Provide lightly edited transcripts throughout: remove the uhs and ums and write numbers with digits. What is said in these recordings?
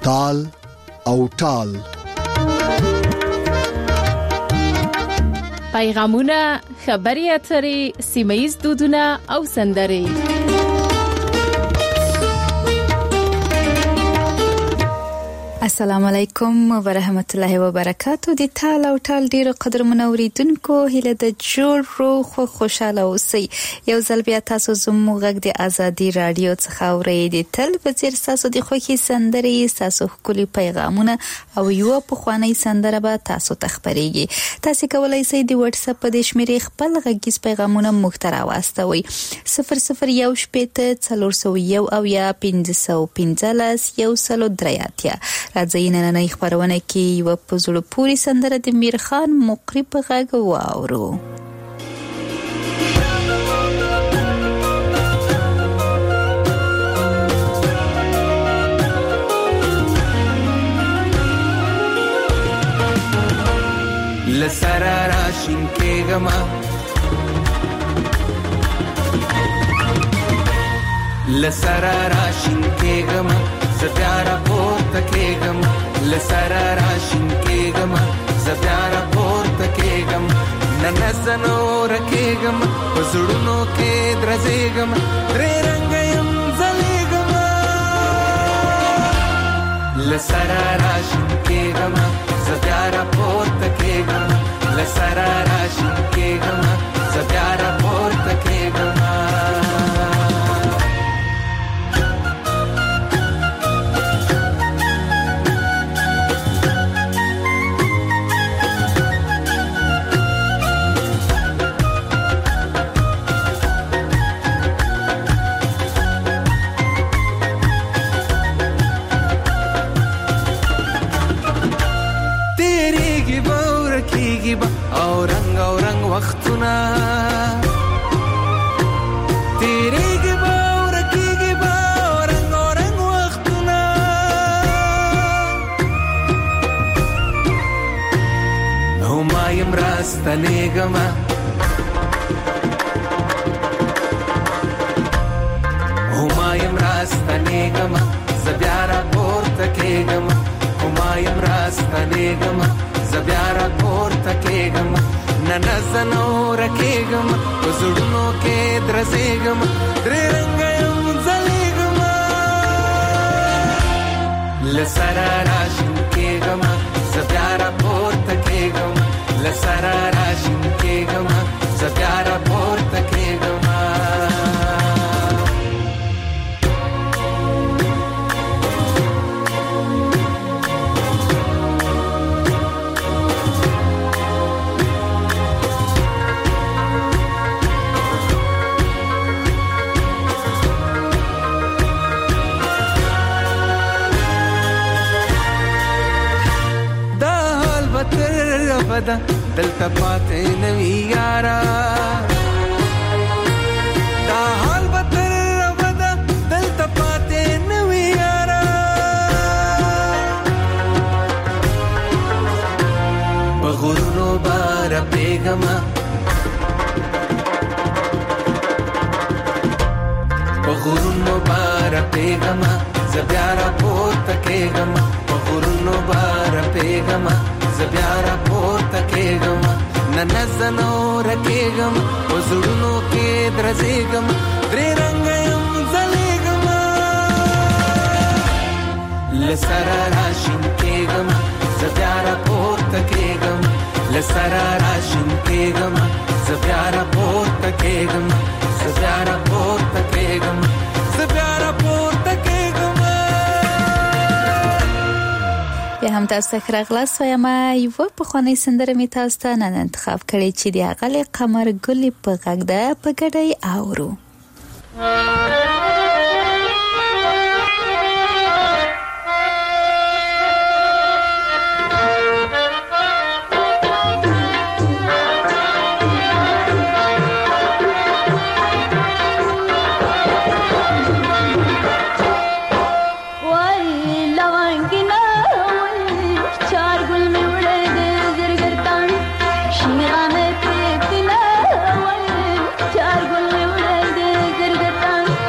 تال او ټال. پیغامونه، خبري اترې، سیمه‌ییز دودونه او سندرې. السلام علیکم ورحمت الله وبرکاتو. د تال او ټال ډیرو قدرمنو اوریدونکو هیله د جوړ روغ او خوشاله اوسئ. یو ځل بیا تاسو زموږ غږ د ازادي رادیو څخه اورئ. د تل په څیر تاسو د خوښي سندرې، تاسو ښکلي پیغامونه او یو پخوانی سندره به تاسو ته خبرېږي. تاسو کولای شئ د واتس اپ په شمیرې خپل غږیز پیغامونه موږ ته راوستوئ. 001841 او یا 515 راځي نن خبرونه کې یو په زړه پوری سندره د میرخان مقری په غږ واورو. لسرا راشین کېګما لسرا راشین کېګما زبیارا پورته کېګم لسرا راشین کېګم زبیارا پورته کېګم نن زنو رکېګم وزړونو کې درځېګم درې رنگ يم زلېګم لسرا راشین کېګم زبیارا پورته کېګم لسرا راشین کېګم زبیارا پورته کېګم. او رنگ وختونه تیریږي به او رکیږي به او رنگ وختونه او ما یم راستنېږم او ما یم راستنېږم زه بیا راپورته کېږم او ما یم راستنېږم زه بیا راپورته کېږم نن زنو رکېږم په زړونو کې درځېږم درې رنګه یم ځلېږم له سره راشین کېږم زه بیا راپورته کېږم له سره راشین کېږم زه بیا راپورته کېږم. بدا دلتا پاتے نوی یارا دا حال بتر بدا دلتا پاتے نوی یارا بغرونو بارا پیغما بغرونو بارا پیغما زبیارا پورتا کېږم بغرونو بارا پیغما زبیارا پورته کېږم نن زنو رکېږم په زړونو کې درځېږم درې رنګه یم ځلېږم له سره راشین کېږم زه بیا راپورته کېږم له سره راشین کېږم زه بیا راپورته کېږم زه بیا راپورته کېږم زه بیا راپورته کېږم. بیا هم تاسو ته راغلاست وایم یو پخوانی سندره می تاسو ته نن انتخاب کړی چې د اغلی قمر ګلې په غږ ده په ګډه اورو. Shira mein pe tina, wal char gul ude de zirgatan.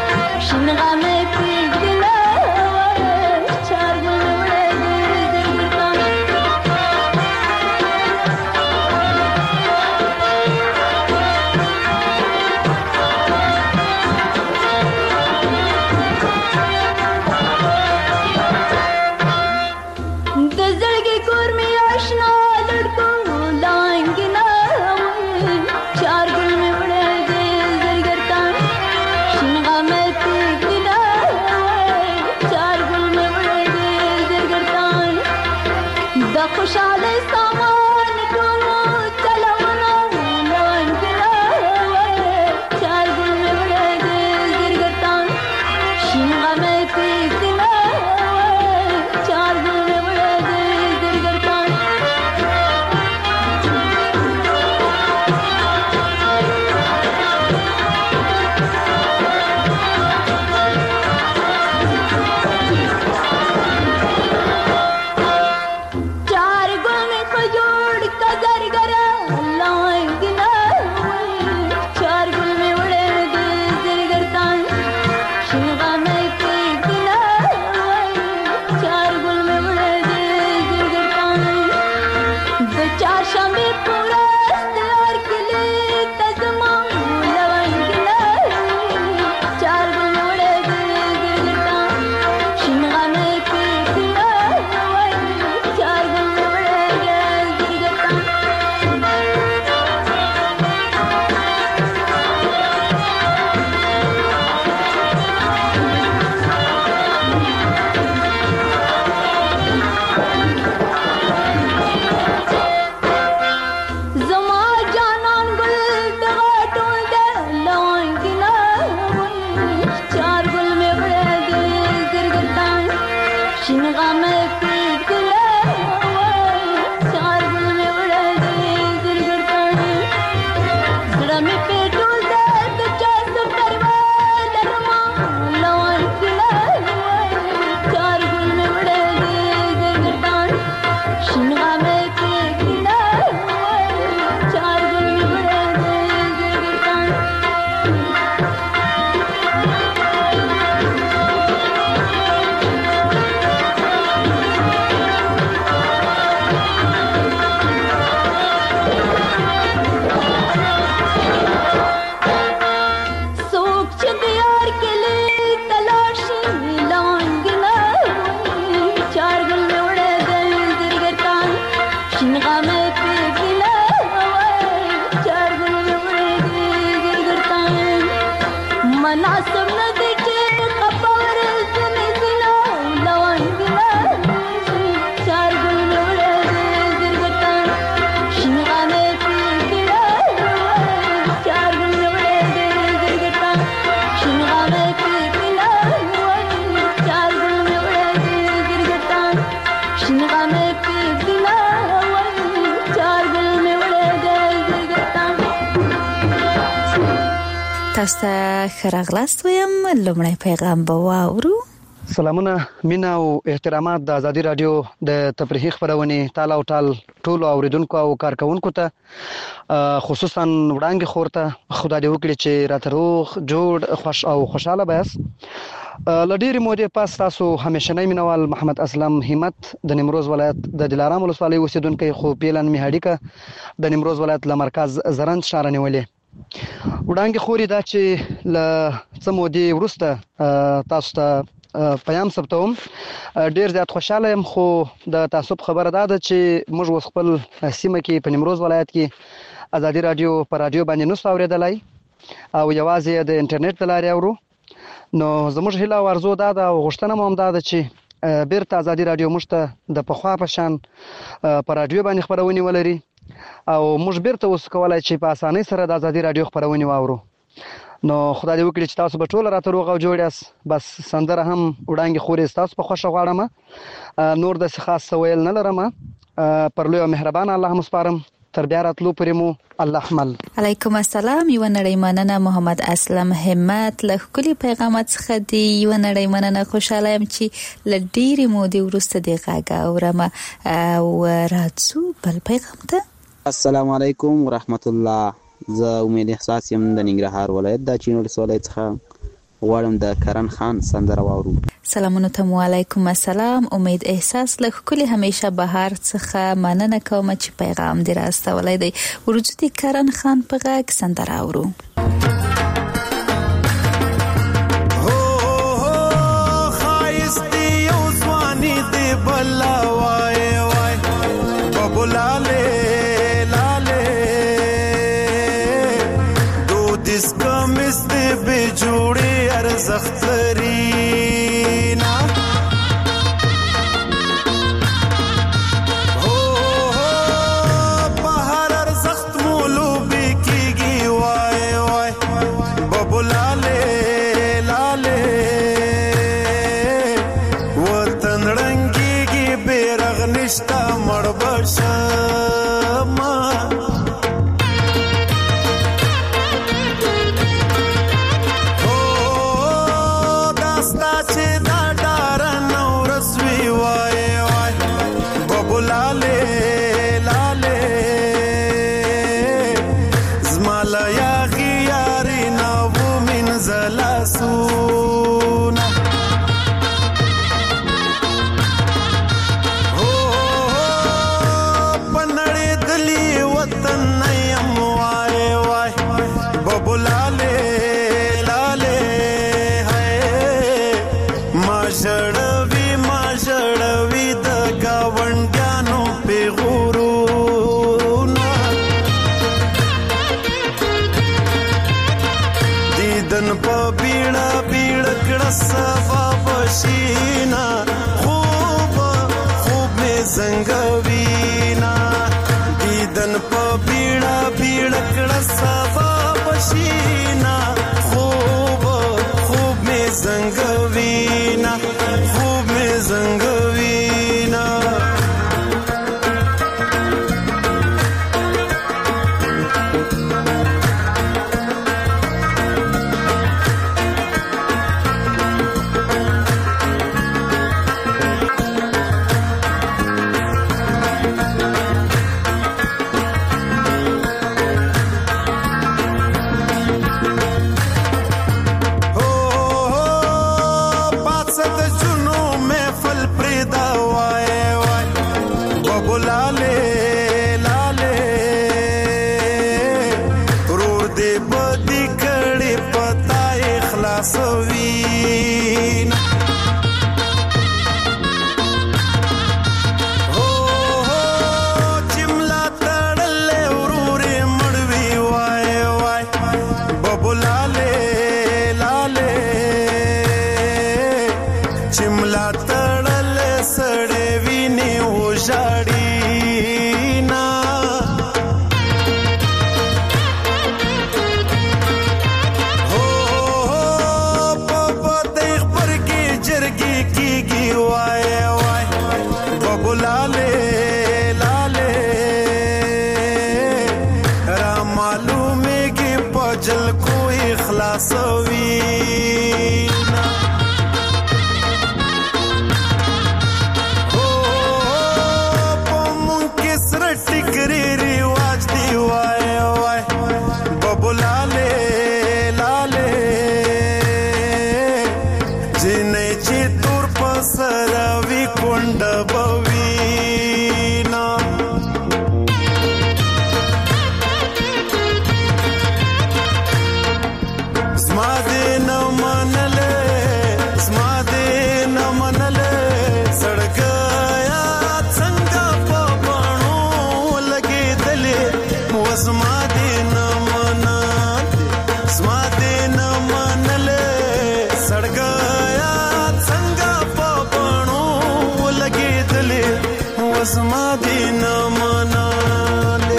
تاسو خراغلاست ویم لومړی پیغام به واورو. سلامونه مینا او احترامات د ازادي رادیو د تفریحي خبرونه تاله او ټال ټول اوریدونکو او کارکونکو ته خصوصا وړاندې خورته خدای دې وکړي چې راته روغ جوړ خوش او خوشاله بس. لډيري مودې پاس تاسو همیشنۍ مینوال محمد اسلم همت د نیمروز ولایت د دلارام ولسوالۍ اوسیدونکو خو پیلن میهاډیکا د نیمروز ولایت له مرکز زرند شهر نیولې وړاندې خوري دا چې ل څمودې ورسته تاسو ته پیام ثبتوم. ډیر زیات خوشاله يم خو د تعصب خبره ده چې موږ وس خپل سیمه کې په نیمروز ولایت کې ازادي رادیو پر رادیو باندې نو اوریدلای او یوازې د انټرنیټ د لارې اورو. نو زموږ هیله او ارزو ده او غوښتنه مو هم ده چې بیرته ازادي رادیو موږ ته د پخوا په شان پر رادیو باندې خبرونه ولري او موږ بیرته اوس کولای چې په اسانۍ سره د ازادي رادیو خبرونه واورو. نو خدای دې وکړي چې تاسو به ټول راته روغ او جوړ یاست. بس سندره هم وړاندې خوري تاسو په خوښه غواړم. نور د خاص سویل نه لرم. پر لوی او مهربان الله مسپارم. تر بیا راتلو پرې مو الله حمل. علیکم السلام. یو نړۍ مننه محمد اسلم همت له کلی پیغامات څخه دی. یو نړۍ مننه خوشاله يم چې لډيري مودې ورسته دی غاګه اورم او راځو بل پیغام ته. السلام علیکم ورحمت الله. زه امید احساس یم د ننګرهار ولایت د چینو ولسوالۍ څخه غواړم د کرن خان سندره واورو. سلامونه ته علیکم السلام. امید احساس له کلی همیشه بهار څخه مننه کوم چې پیغام دی راستولای دی. ورځو دي کرن خان په غږ سندره اورو. جوړي ارزخت لري نا بهر ارزخت مولوبي کیږي وای وای ببلاله لاله وطن رنگيږي بیرغ نشتا مړبشه زما دی نه مناله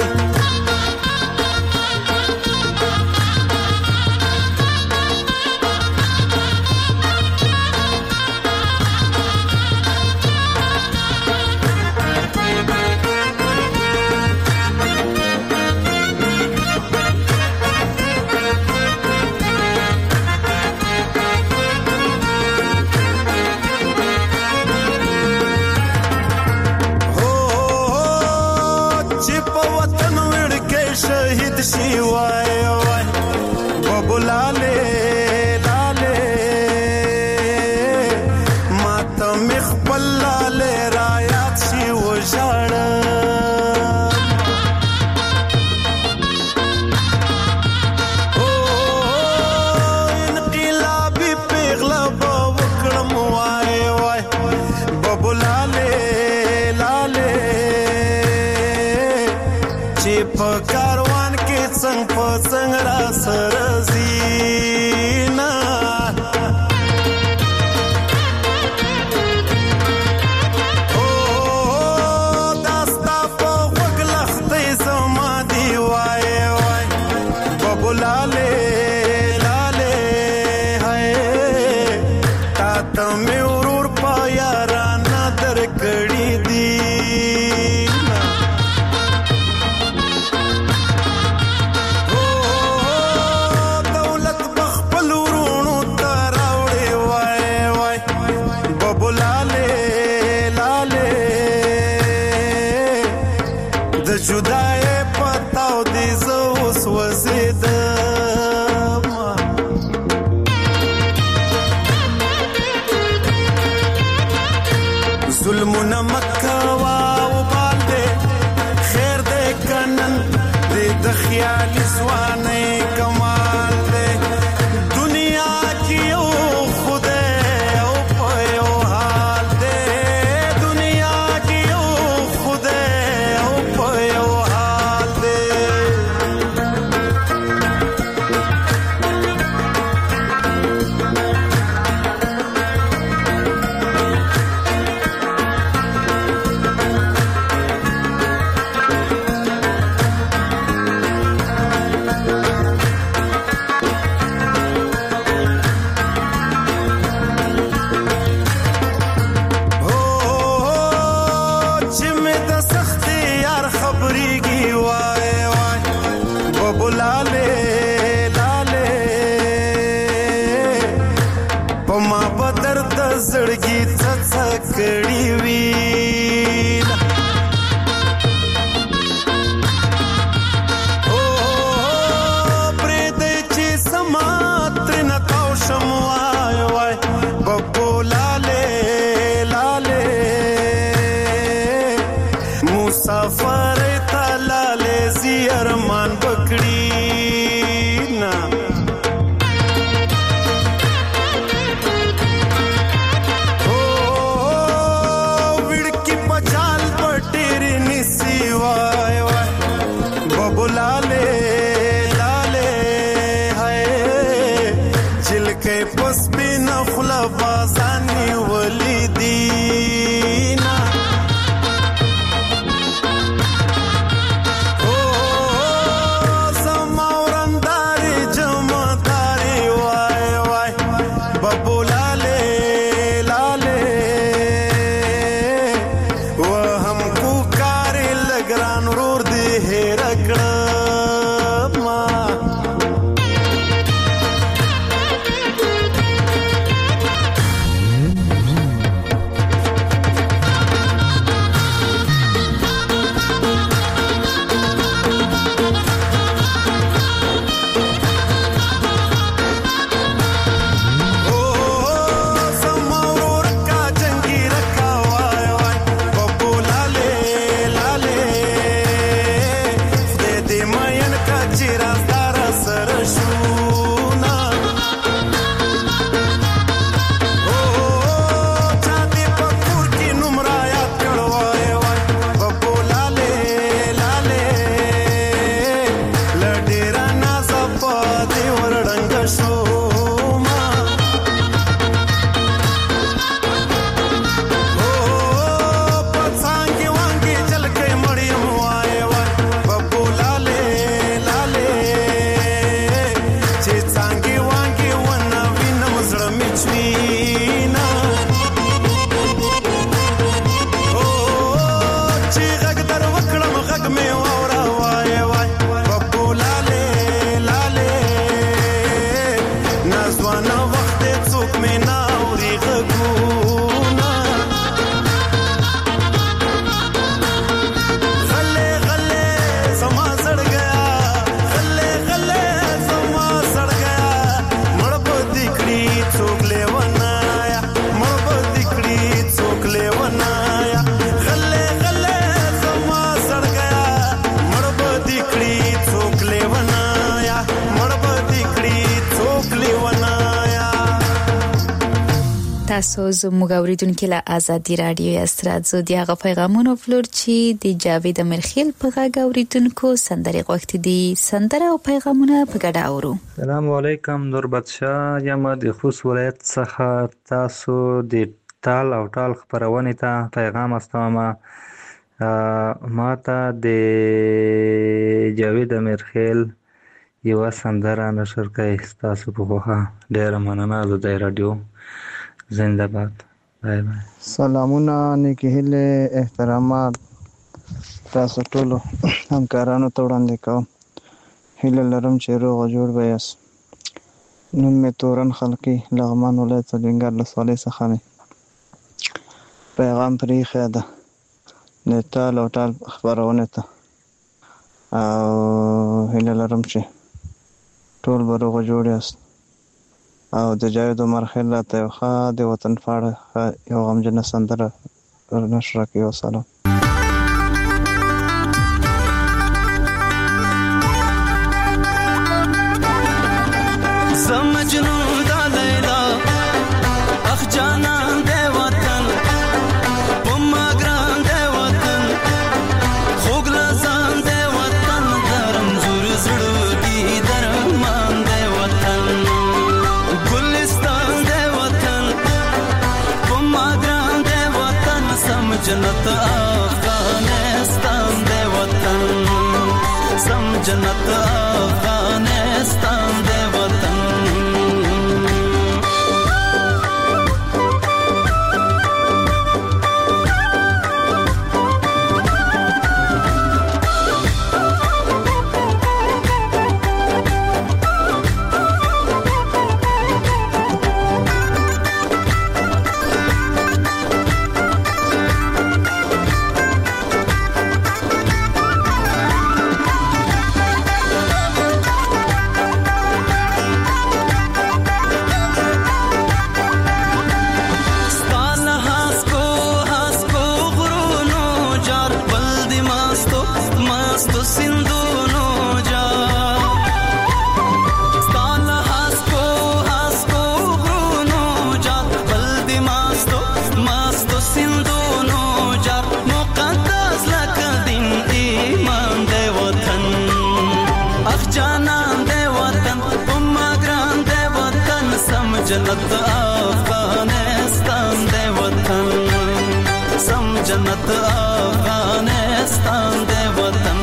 شهید شي وای وای بابو لاله لاله ماته مخبل لاله رايات شي وژړ او انقلابي پیغله وکړم وای وای بابو لاله لاله چې په کاروان کې څنګه په څنګه را سره زینا او داستا په وګلختې زما دی وای وای بابو لاله لاله هاي تا ته مې ورور په یارانه درکړې دي جدای پتاو دی زوس وزیدم ظلمنا مکوا وبالده خیر دے کنن دی د خیال سوانه کمال دے دنیا کی او خدا او پيو حال دے دنیا کی او خدا او پيو حال دے زړګي څڅکړی وی او پرې دې چې سمات نه تاو شم وای وای بابو لاله لاله مسافر تلاله زیرمان بکړی نا लाले लाले हाय चिलके पस बिना खुला बाजानी वली दीना ओ समावरंदारी जमदारी वाय वाय बबू लाले लाले वो हमको कारे लगरान रोर दे है रगड़ा تاسو زموږ اوریدونکو له ازادي رادیو استراد زو دی هغه پیغامونه فلور چې د جاوید مرخیل په غږ اوریدونکو سندري غوښتي دي سندره او پیغامونه په ګډه اورو. السلام علیکم نور بادشاہ یم د خوست ولایت څخه تاسو د تال او ټال خبرونه ته پیغام استوم. ما ته د جاوید مرخیل یو سندره نشر کوي تاسو په خوخه ډیر مننه د رادیو زنده باد. بای بای. سلامونه نیکی هیله احترامات تاسو ټولو همکارانو ته وړاندې کوم. هیله لرم چې روغ او جوړ به یاست. نوم مې تورن خلقي لغمان ولایت څلینګر ولسوالۍ څخه مې پیغام پرېښی ده د تال او ټال خپرونې ته او هیله لرم چې ټول به روغ او جوړ یاست او د جاوید مرخیل راته یو ښه د وطن په اړه یو غمجنه سندره نشر کړي. وسلام. مجنون دا لیلا اخ جانان دے وطن پما گران دے وطن خوگ لزان دے وطن درم زور زڑو کی درمان دے وطن گلستان دے وطن پما گران دے وطن سم جنت افغانستان دے وطن سم جنت افغانستان دے وطن. جنت افغانستان دے وطن سم جنت افغانستان دے وطن.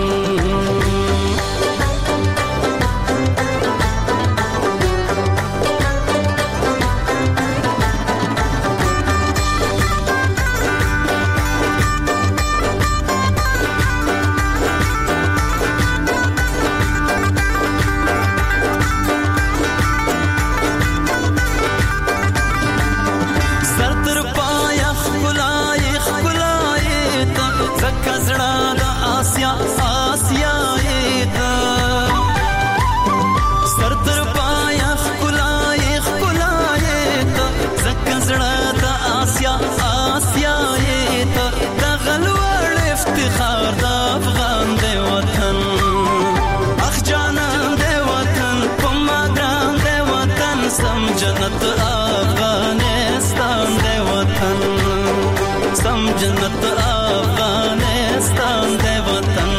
جنت افغانستان دے وطن سم جنت افغانستان دے وطن.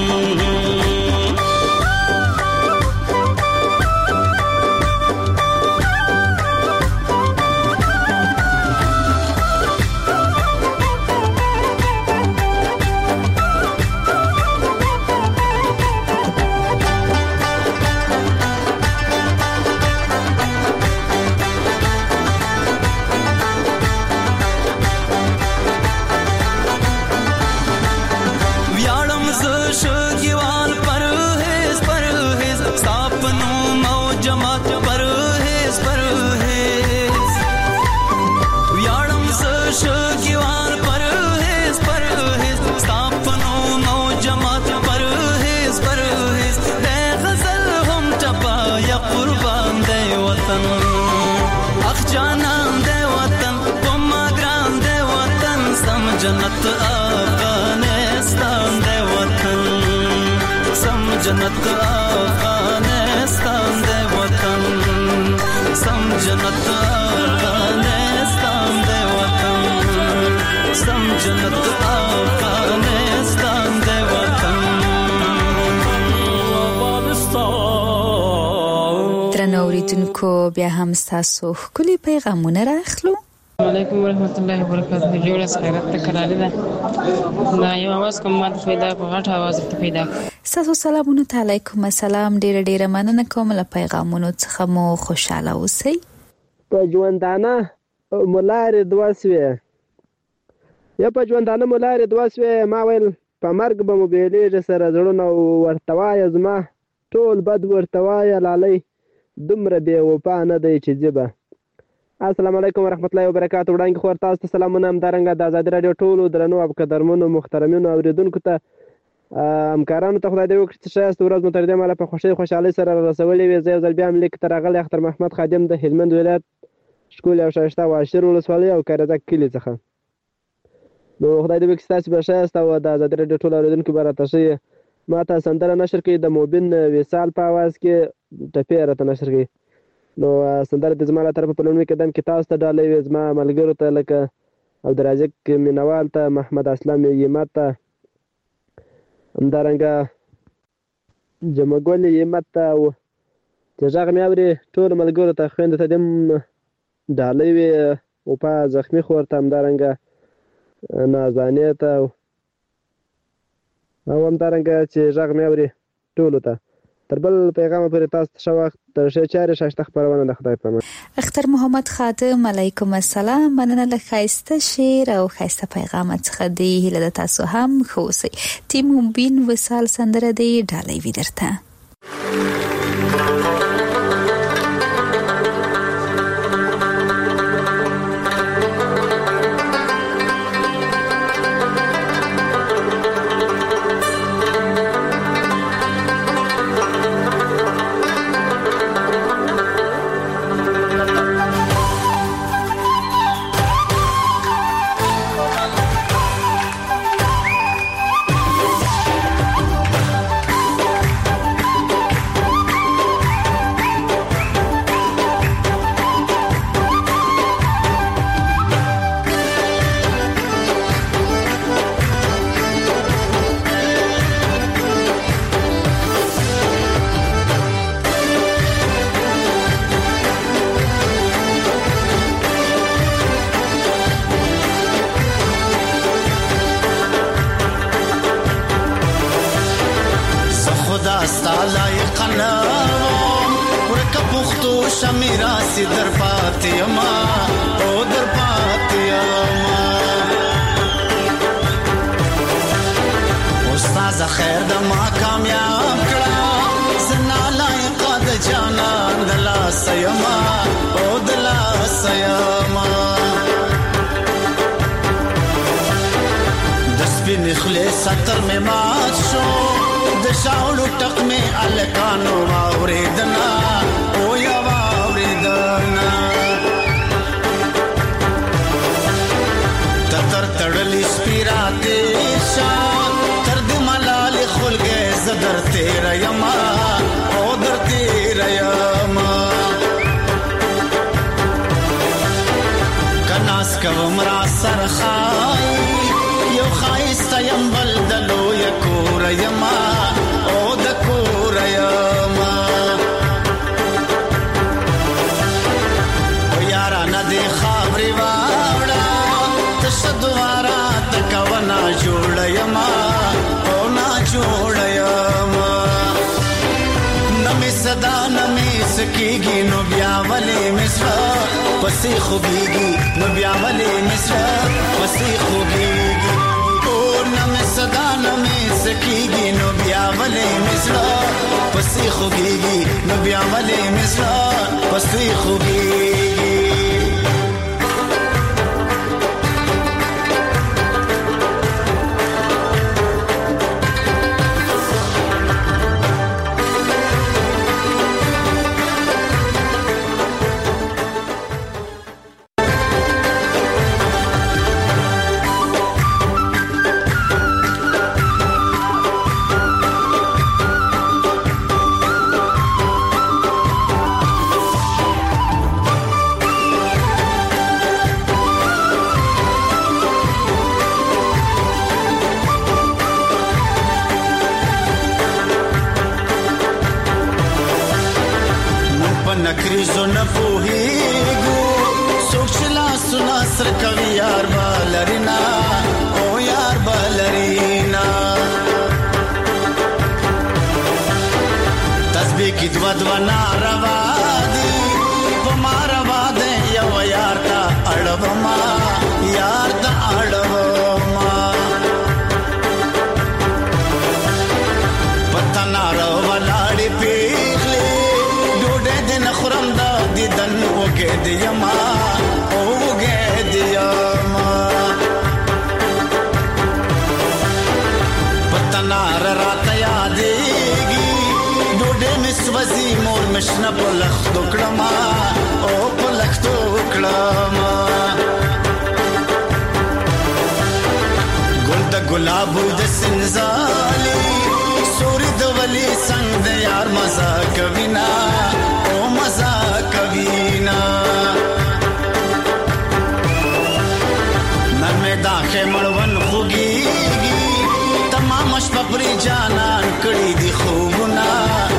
جنت افغانستان دے وطن سم جنت افغانستان دے وطن سم جنت افغانستان اوریدونکو بیا هم تاسو خولي پیغامونه راخلو. علیکم ورحمت الله وبرکاته. جوړه خیرت ته کړاله ده دا یو आवाज کوم ما ته پیدا په غټ आवाज ته پیدا. تاسو سلامونه علیکم السلام. ډېر مننه کوم له پیغامونو څخه مو خوشاله اوسئ. په ژوندانه مولار دواسوي یا په ژوندانه مولار دواسوي ما ویل په مرګ به موبایلې سره زړونه ورتوای زما ټول بد ورتوای لالي دومره بے وفا نه دی چې جبه. السلام علیکم ورحمت الله وبرکاته. وړاندې خو تاسو ته سلامونه. همدارنګه د آزادي رادیو ټولو درنو او قدرمنو محترمینو اوریدونکو ته همکارانو ته خدای دې وکړي چې ښایسته ورځ مو تر دې مهاله په خوشحالۍ سره رسولې وي. زه یو ځل بیا هم لیک ته راغلی اختر محمد خادم د هلمند ولایت ښکلي او ښایسته واشر ولسوالۍ او کارزک کلي څخه. نو خدای دې وکړي چې تاسې به ښایسته او د آزادي رادیو ټول اورېدونکي به راته ښه ما ته سندره نشر کړي د موبین وصال په اواز کې ټپې راته نشر کړي. نو سندره د زما له طرفه په لومړي قدم کې تاسو ته ډالۍ وي، زما ملګرو ته لکه عبدالرازق مینوال ته، محمد اسلام یمت ته، همدارنګه جمعګل یمت ته او چې غږ مې اوري ټولو ملګرو ته خویندو ته دې هم ډالۍ وي، وفا زخمي خور ته، همدارنګه نازانې ته او همدارنګه چې غږ مې اوري ټولو ته. تر بل پیغام پورې تاسو ته ښه وخت، تر ښې چارې ښایسته خپرونه د خدای په امان. اختر محمد خادم علیکم السلام. مننه له ښایسته شعر او ښایسته پیغام څخه دی. هیله ده تاسو هم ښه اوسئ. تیم موبین وصال سندره دی ډالۍ وي درته. ستر میں مات شو د شاولو ټق میں الکانو واوریدنا او یا واوریدنا تر تړلی سپیراته شان تر د ملال خلګه زدر تیر یما او در تیر یما کناس کوم را سرخای یو خایسته یم بل دلو یکور یما او د کور یما او یارا ندی خبري واړه تشدوارا تکونا جوړ یما او نا جوړ یما نمی صدا نمی سکیږي نو بیا ولې مصر پسې خوږیږي نو بیا ولې مصر پسې خوږیږي صدا نمی سکیږي نو بیا ولې مصر پسې خوږیږي نو بیا ولې مصر پسې خوږیږي. سر کوي یار بالرینا او یار بالرینا تسبیح کی دو ناروا دی پما روا دے یو یار تا اڑوما یار تا اڑوما پتا نارو ولاړی پیغلی ډوډۍ دې نه خورم دا دیدن وګې دی یما وګې دی یما پتا نار راته یادېږي ډوډۍ مې سوځي مور مې شنه په لښتو کړمه او په لښتو کړمه ګل د ګلابو د سنځالي سوري د ولی څنګ د یار مزه کوي نا او مزه کوي نا نن مې داخې مړون خوږيږي تمام شپه پرې جانان کړي دي خوبونه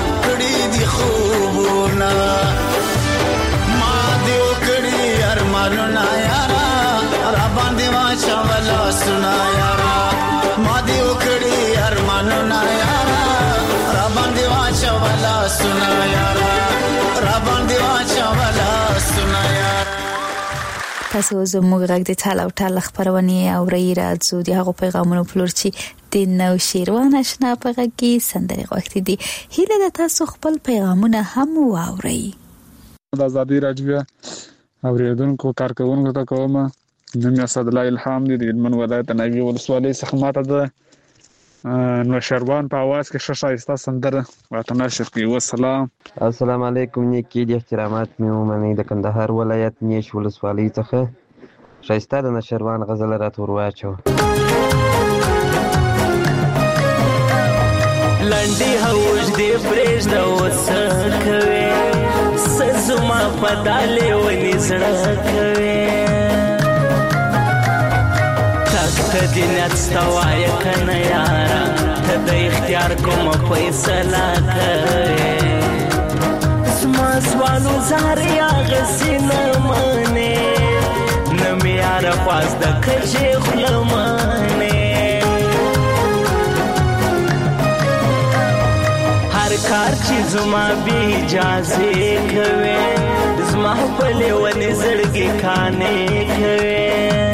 ما دیو کړي ارمانونه یارا را باندې واچا ولا سنا یارا ما دیو کړي ارمانونه یارا را باندې واچا ولا سنا یارا را باندې واچا ولا سنا یارا تاسو زموږ غږ د ټال او ټال خبرونه اورئ راځو د هغه پیغامونو پلور چې د نو شیروان آشنا په غږ کې سندري غوښتي دي هیله ده تاسو خپل پیغامونه هم واورئ د ازادي راډیو اوریدونکو کارکونکو ته کوم نوم یې اسد الله الهام دی د هلمند ولایت ناوی ولسوالۍ څخه ماته د نوشروان په आवाज کې شایسته سندره واته نشر کوي والسلام السلام علیکم نیکی د احترامات مې ومني د کندهار ولایت نیش ولسوالۍ څخه شایسته د نوشروان غزل راتور واچو لنډي هوج دی پرېږ د وسکوي سزما پدالې ونی زړه کوي ته دې نت ستوای کنه یارا ته د اختیار کوم فیصله کوي زما سوالو زاریا غسینه منه نمې یار پاس د کجې خلمانه کار چې زما بی اجازه کوي زما په لیونی زړګي کانه کوي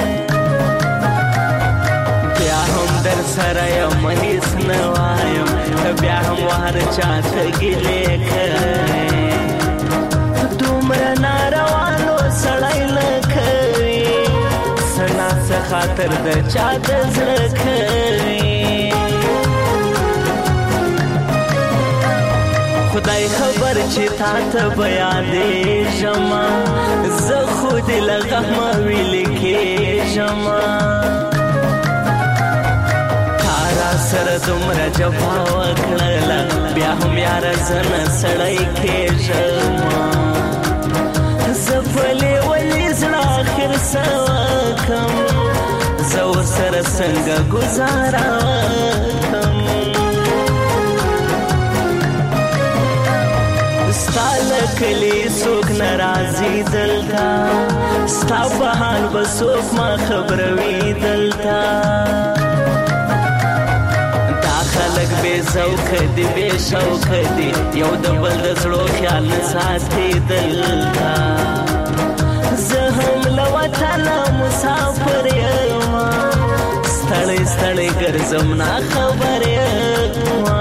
بیا هم در سره یم هیڅ نه وایم بیا هم وهر چاته ګیلې کوي دومره ناروانو سړی نه کوي سنا څه خاطر د چا د زړه کوي خدای خبر چې تا ته بیان دې جما زه خود لغم ویل کې جما تارا سره دومره جفا وکړه بیا هم یار زن سړی کې جما زفلې ولې زړه اخر سوکم زو سره څنګه گزارا کم کلی سوک ناراضی دلتا ستا په حال بسوک ما خبروي دلتا دا خلق بے ذوق دی بے شوق دی یو د بل د زړو خیال نه ساتي دلتا زه هم له وطنه مسافر یم ستړی ستړی ګرځم نه خبر یم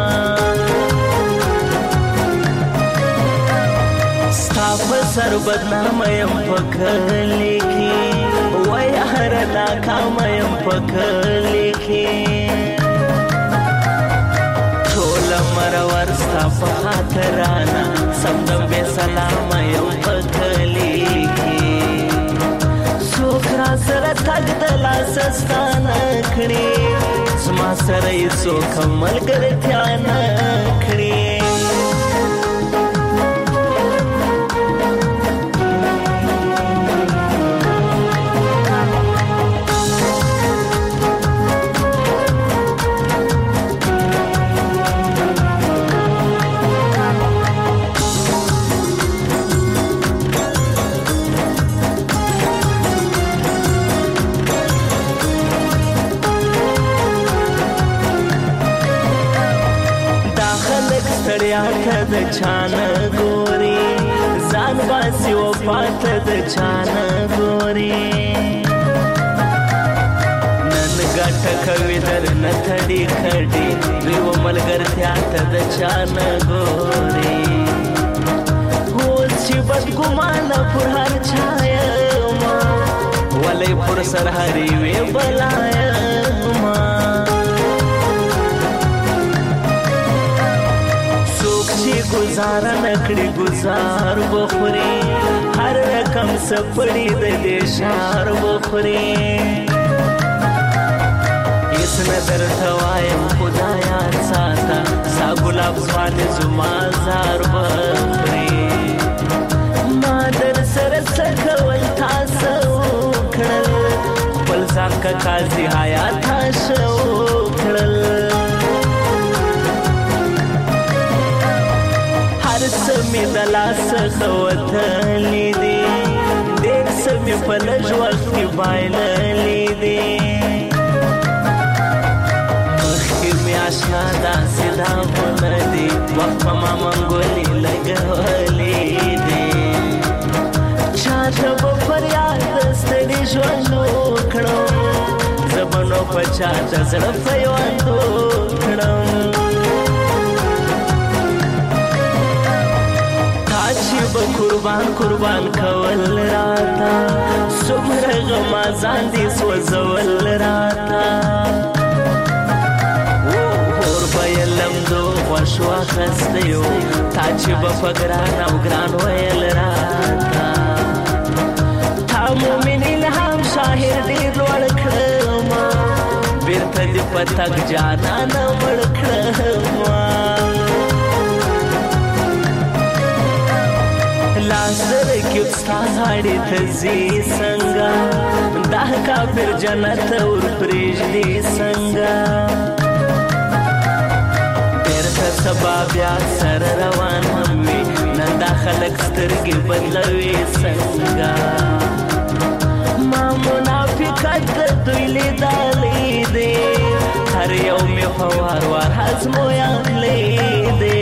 سر بدنام یم پکلی کی وای هر ناکام یم پکلی کی ټول مرور ستا په خاطرانا سمدم بے سلام یم پکلی کی څوک را سره تګ د لاس ستانه کړي زما سره یې څوک ملګرتیا نه کړي چانه ګوري ځان باسي وفات د چانه ګوري نن ګټه کوي در نه تړي کړي دوی و ملګرتیا ته د چانه ګوري اوس چې بد ګمانه پر هر چا یما ولې پر سر هرې وې بلایما گزار نکړي گزار بخوري هر رقم سپړي د دې شار بخوري اس نظر توایم خدایا ساته سا ګلاب ځوان زما زار بخوري ما در سره څکول تاسو کړل خپل ځان کا قاضي حیات شو کړل سمې د لاس خوتلې دي ډېر سمې په لږ وخت کې بایللې دي مخکې مې اشنا داسې داغونه دي وخت په ما منګولې لګولې دي چاته به فریاد د ستړي ژوند وکړم زه به نو په چاته زړه پیوند وکړم قربان قربان کول راتا سمره غما ځان دې سوځول راتا اور پهلم دو خوشو اخسته یو تا چې په ګران او ګران ویل راتا تا مومن الهام شاهر دې لوړ کړم بیرته دې پتک جانا نه وړ کړم لاسر کې استاد هړې تزي څنګه دا کافر جنت اور پرېږدي څنګه بیرته سبا بیا سره روان هم وي نن دا خلک سترګې بدلوي څنګه ما منافقت دوی لیدلې دي هر یو مې په وار وار ازمویلې دي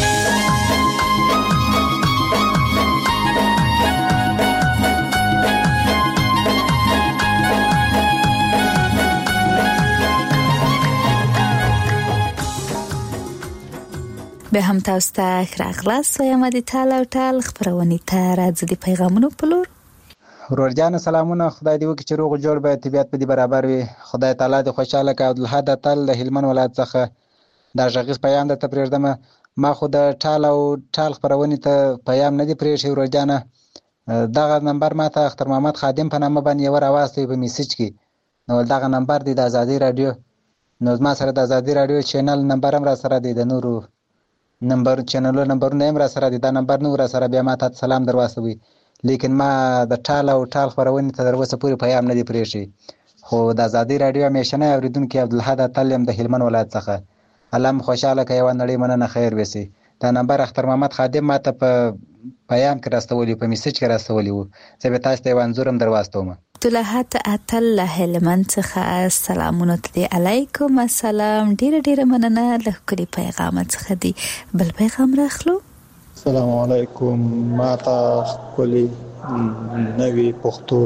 به هم تاسو ته راغلاست وایم د ټال او ټال خبرونه ته راځي د پیغامونو په لور ورور جان سلامونه خدای دې وکړي چې روغ جوړ به طبيعت په دې برابر وي خدای تعالی دې خوشاله کړي عبدالحد تل د هلمند ولایت څخه دا ژغیز پیغام د تپریږدم ما خو د ټال او ټال خبرونه ته پیغام نه دی پریښی ورور جان دغه نمبر ماته اختر محمد خادم په نامه باندې ور اواسته په میسج کې نو دغه نمبر دی د ازادي رادیو نو ما سره د ازادي رادیو چینل نمبر هم را سره دی د نورو نمبر چینل نمبر نه را سره دی دا نمبر نو را سره بیا ماته سلام درواستوي لیکن ما د ټال او ټال خبرونه ته دروسه پوری پیغام نه دی پریښی خو د ازادي رادیو همیشنه اوریدونکو عبدالحد تلم د هلمند ولایت څخه علم خوشاله کوي و نړۍ مننه خیر وسی دا نمبر اختر محمد خادم ماته په پیغام کې راستولی په میسج کې راستولی وو زه به تاسو ته منظورم درواستوم عبدالحد اتل هلمند څخه سلامونه علیکم السلام ډیر مننه له کلی پیغام څخه دی بل پیغام راخلو السلام علیکم ما تا کلی نوی پښتو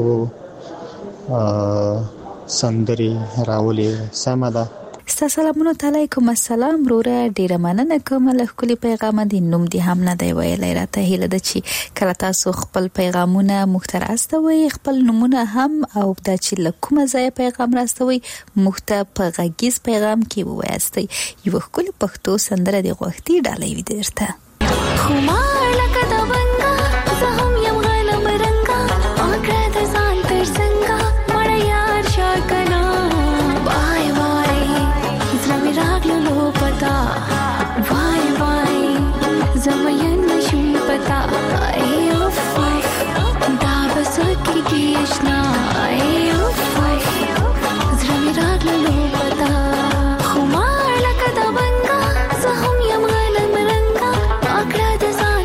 سندري راولي سمده سلامونه علیکم السلام روره ډیره مننه کوم له کلی پیغام دی نوم دی هم نه دی ویلای راته هیله ده چې کله تاسو خپل پیغامونه مختر استوي خپل نمونه هم او د چې لکومه ځای پیغام راستوي مخته په غږیز پیغام کې وایستي یو کلی پښتو سندره دی غوښتي ډالۍ وي درته خمار لکه د ونګا زه هم یم غلم رنګا اګه د ځان تر څنګه مړ یار شکنا وای وای زمي راغلو پتا وای وای زمين نشم پتا ای اوف دا بس کی اشنا ای اوف زمي راغلو پتا خمار لکه د ونګا زه هم یم غلم رنګا اګه د ځان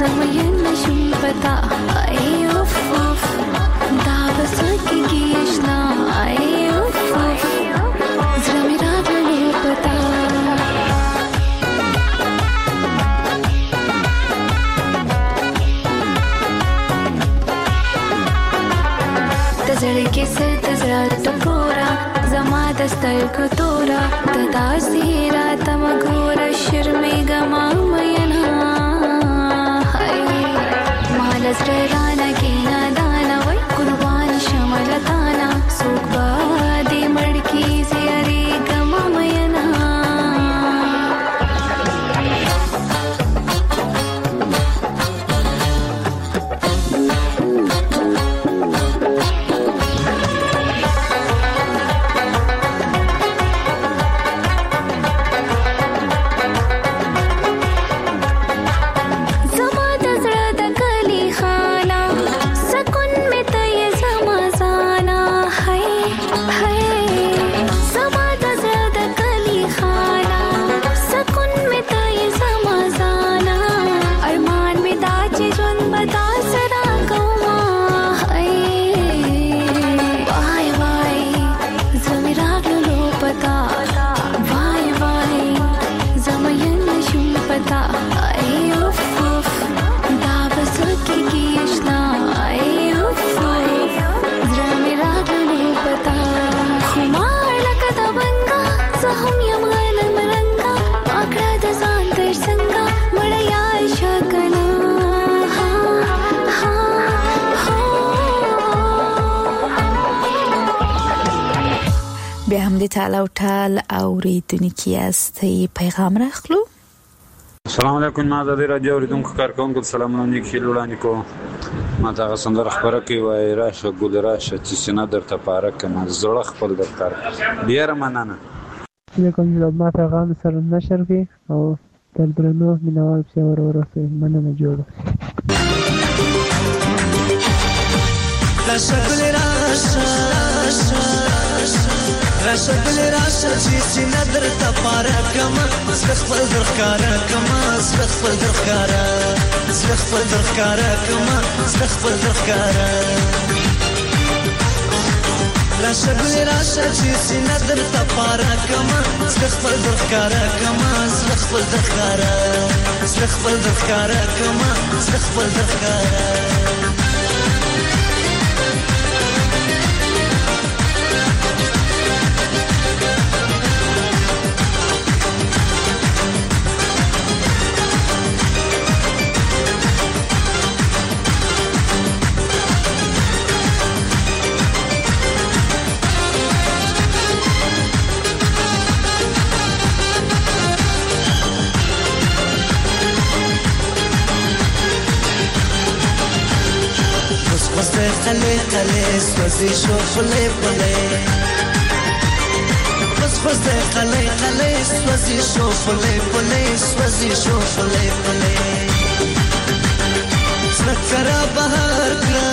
زمین نشم پتا ای اوف اوف دا بس کی گیشنا ای اوف اوف زړه مې راغلی پتا زړه کې څه د زړه ټکورا زما د سترګو تورا د داسې راته مه ګوره شرمېږه ما مینا ما له زړه رانه کې نادانه وای قربان شمه له تانه څوک به دې مړ کېږي یارېږه ما مینا بیا هم د تعالی او ټال اوریدونکو یاستئ پیغام راخلو. السلام علیکم ما د رادیو اوریدونکو کارکونکو سلامونه نیکی وړاندې کوم. ما ته سندره خبره کوي وای راشه ګل راشه چې سینه درته پاره کما زړه خپل درکار بیا رمنانه لیکن جناب ما پیغام سره نشر کی او تر درنو مینوال په ورسې مننه جوړه راشه ګل راشه راشه ګل راشه چې سینه درته پاره کما زړه خپل درکار کما زړه خپل درکار زړه خپل درکار کما زړه خپل درکار راشه ګل راشه چې سینه درته پاره کما زړه خپل درکار کما زړه خپل درکار زړه خپل درکار کما زړه خپل درکار خلي خلي سوزي شو خلي خلي بس بس خلي خلي سوزي شو خلي خلي سوزي شو خلي خلي سنكرا بهار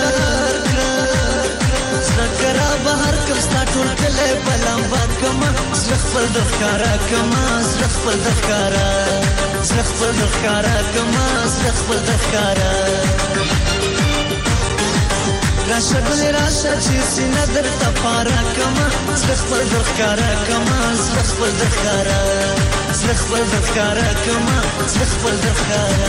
سنكرا بهار كم ستاتول كلي بلامبا كما زخفل دخكارا كما زخفل دخكارا زخفل دخكارا كما زخفل دخكارا راشه ګل راشه چې سینه درته پاره کما زړه خپل درښکاره کما زړه خپل درښکاره زړه خپل درښکاره کما زړه خپل درښکاره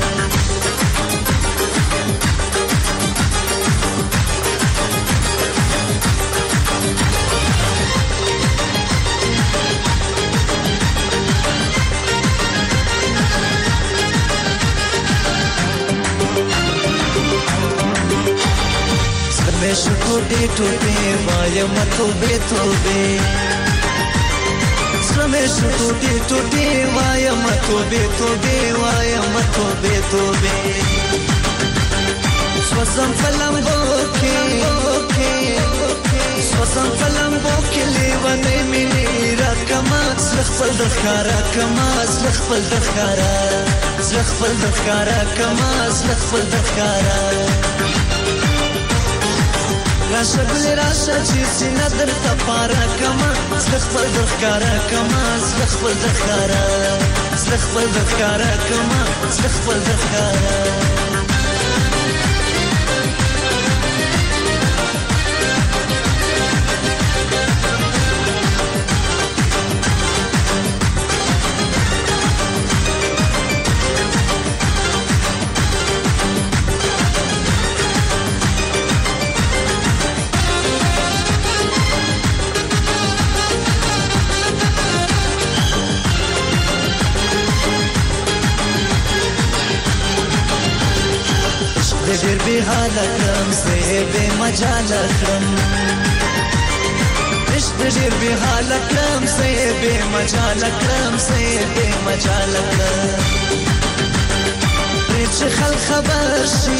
شکوټي ټوټي وایم توبه توبه سمه شکوټي ټوټي وایم توبه توبه وایم توبه توبه سوسم فلمبو کې سوسم فلمبو کې لیوانه مینې را کما زخفل دخاره کما زخفل دخاره زخفل دخاره کما زخفل دخاره راشه ګل راشه چې سینه درته پاره کما زه خپل د ښکاره کما زه خپل د ښکاره زه خپل د ښکاره کما زه خپل د ښکاره ډېر بې حاله کړم زه یې بې مجاله کړم عشق ډېر بې حاله کړم زه یې بې مجاله کړم زه یې بې مجاله کړم پرې چې خلک خبر شي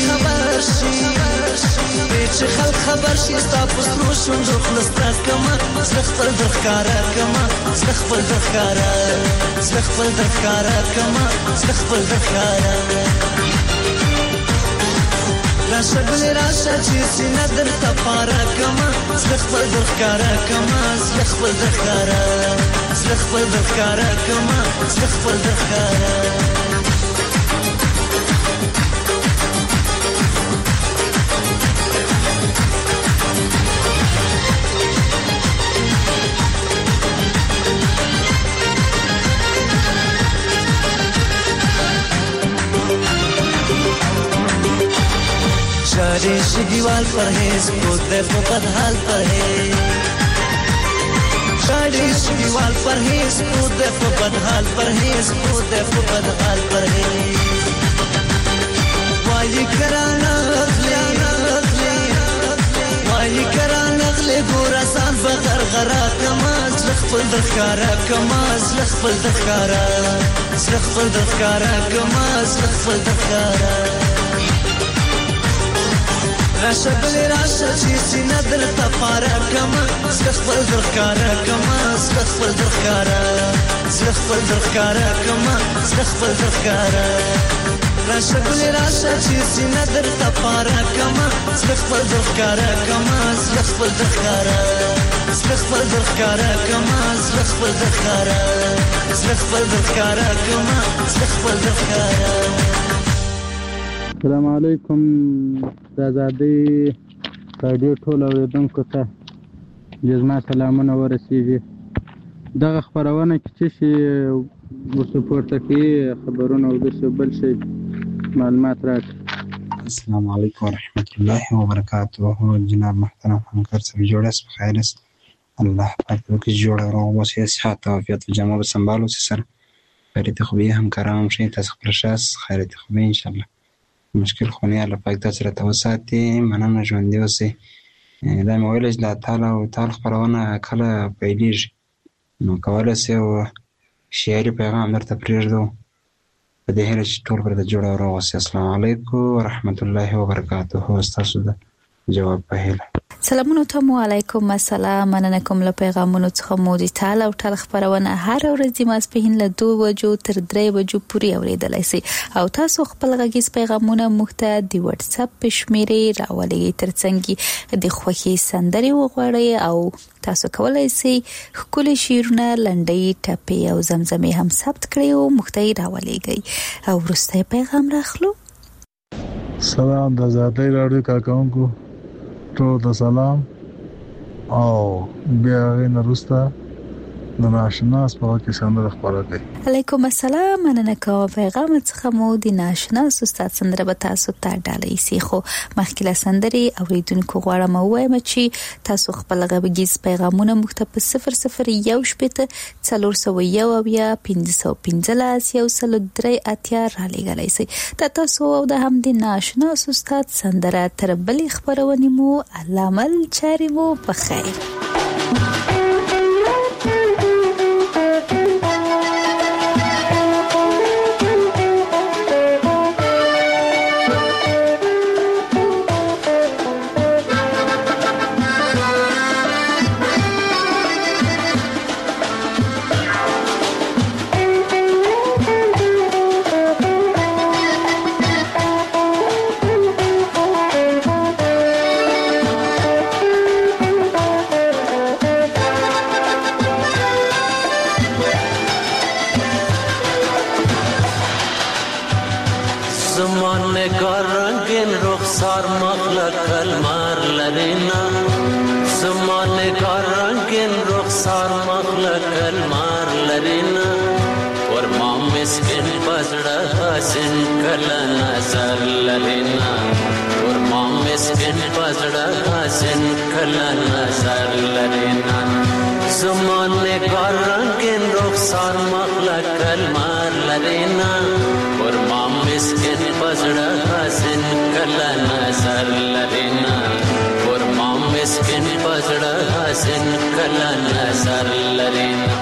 پرې چې خلک خبر شي ستا په سرو شونډو خوله ستا کړمه زه خپل د ښکاره کړمه زه خپل د ښکاره زه خپل د ښکاره کړمه زه خپل د ښکاره راشه ګل راشه چې سینه درته پاره کما زه خپل د ښکاره کما زه خپل د ښکاره زه خپل د ښکاره کما زه خپل د ښکاره شاری شگیوال پرهیز خود و بدحال پرهیز شاری شگیوال پرهیز خود و بدحال پرهیز خود و بدحال پرهیز والی کران اغلی والی کران اغلی گورسان بغرغرا کماز لخفل دخکارا کماز لخفل دخکارا لخفل دخکارا کماز لخفل دخکارا راشه ګل راشه چې سینه درته پاره کما زه خپل د ښکاره کما زه خپل د ښکاره زه خپل د ښکاره کما زه خپل د ښکاره راشه ګل راشه چې سینه درته پاره کما زه خپل د ښکاره کما زه خپل د ښکاره زه خپل د ښکاره کما زه خپل د ښکاره زه خپل د ښکاره کما زه خپل د ښکاره السلام علیکم د آزادۍ راډیو ټول اورېدونکو ته جزما سلامونه ورسیږي دغه خپرونه کې څه شي ورڅ پورته کوي خبرونه او داسې بل شي معلومات راکړي السلام علیکم ورحمت الله وبرکاته جناب محترم همکار سبھی جوڑے اس بخیر است الله پاک وکړي جوړه روغ اوسئ صحت او عافیت او جمع به سنبال اوسئ سره خیریت خوبی همکاران هم شئ تاسو خپل شخص خیریت خوبی ان شاء الله مشکل خونی الله پاک تاسو سره توساتي مننه ژوندۍ اوسئ دا مې ویل چې د تعالی او تعالی خبرونه کله پیلېږي نو کولی شئ شعري پیغام درته پرېږدو په دې هیله چې ټول به جوړه او روغ اوسئ السلام علیکم ورحمت الله وبرکاته ستاسو د جواب په هیله سلامونه ته مو علیکم السلام مننه کوم له پیغامونو څخه مو دي تعالی او تعالی خبرونه هر ورځ د ماسپښین له 2 بجو تر 3 بجو پورې اوریدلای شئ او تاسو خپل غږیز پیغامونه موږ ته د واتس اپ په شمیرې راولئ ترڅنګ د خوښي سندري وغوړئ او تاسو کولای شئ خپل شیرونه لنډي ټپي او زمزمه هم ثبت کړئ او موږ ته راولئ او وروسته پیغام راخلو سلام د آزادۍ راډیو کارکونکو ټول ته سلام او بیا غوښنه روسته د ناشناس په کې سندره خبره کوي علیکم السلام مننه کوم پیغام څخه مو د ناشناس استاد سندره به تاسو ته ډالۍ سي خو مخکې له سندري اوریدونکو غواړم وایم چې تاسو خپل غږیز پیغامونه موږ ته په 00 شپته 401 یا 515 یو سل درې اتیا را لګلای سي تاسو او د هم د ناشناس استاد سندره تر بلې خبرونه مو علامل چاري مو په خیر زمانه کار رنگین رخسار مخلق کلمار لرینا زمانه کار رنگین رخسار مخلق کلمار لرینا ور ما مسکین پزړه حسین کله نظر لرینا ور ما مسکین پزړه حسین کله نظر لرینا زمانه کار رنگین رخسار مخلق کلمار لرینا ور ما مسکین پزړه حسین کله نظر لرینا ور ما مسکین پزړه حسین کله نظر لرینا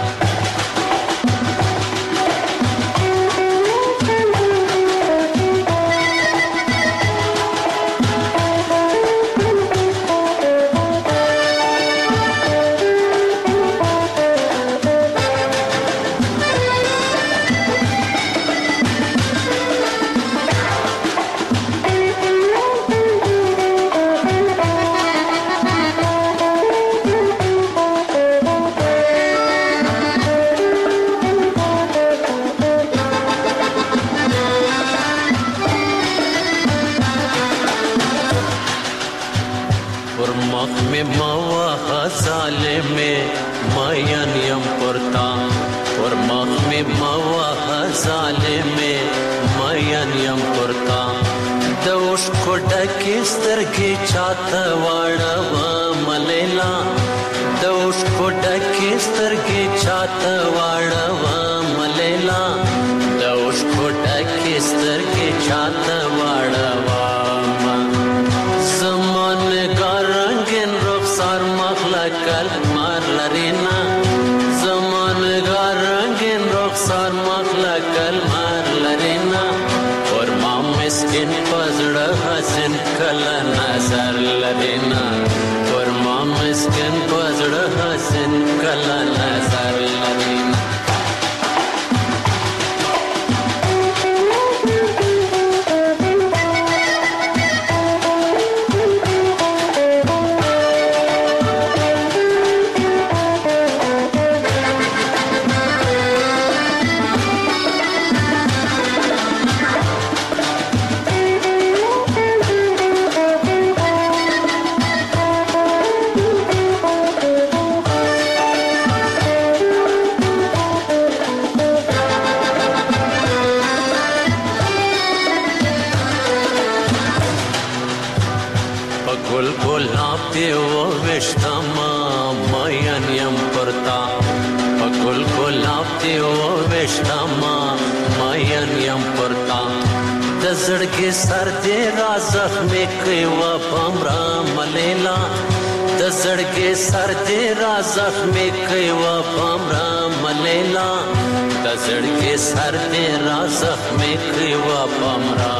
سترګې چاته واړه ملیلا د اوښ کوټه کې سترګې چاته واړه ملیلا د اوښ کوټه کې سترګې چاته واړه زمانه کار رنگین رخسار مخلق کلمار لرینا زمانه کار رنگین رخسار مخلق کلمار لرینا اور ما مسکین پزړه حسین کله نظر لرینا اور ما مسکین پزړه حسین کله نظر لرینا زړګي سر دې را زخمې کوي و پمرا ملیلا د زړګي سر دې را زخمې کوي و پمرا ملیلا د زړګي سر دې را زخمې کوي و پمرا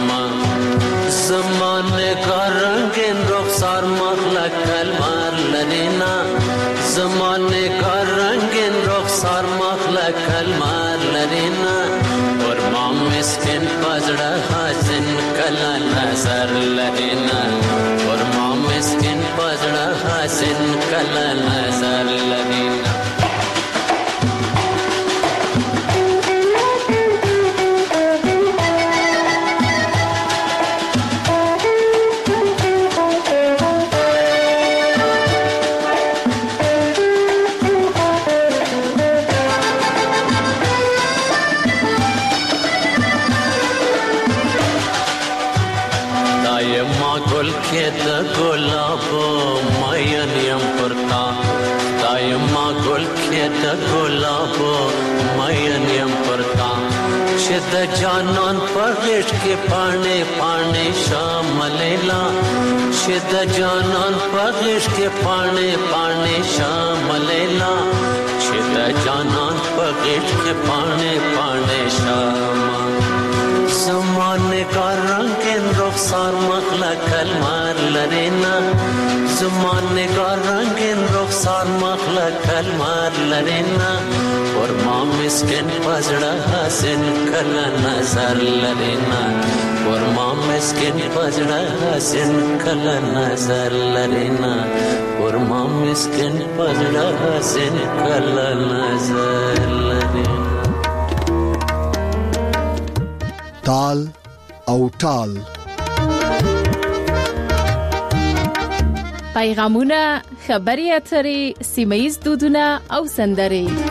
زمانه کا رنگین رخسار مخلق کلمار لرینا زمانه کا رنگین رخسار مخلق کلمار لرینا اور ما مسکین پزړه حسین کله نظر لرینا اور ما مسکین پزړه حسین کله نظر لرینا د جانان پغش کې پاڼې پاڼې شاملیلا چې د جانان پغش کې پاڼې پاڼې شاملیلا چې د جانان پغش کې پاڼې پاڼې شام زمانه کا رنگین رخسار مخلق کلمار لرینا زمانه کا رنگین رخسار مخلق کلمار لرینا اور ما مسکین پزړه حسین کله نظر لرینا اور ما مسکین پزړه حسین کله نظر لرینا اور ما مسکین پزړه حسین کله نظر لرینا تال او ټال. پیغامونه، خبري اترې، سیمه ییز دودونه او سندرې.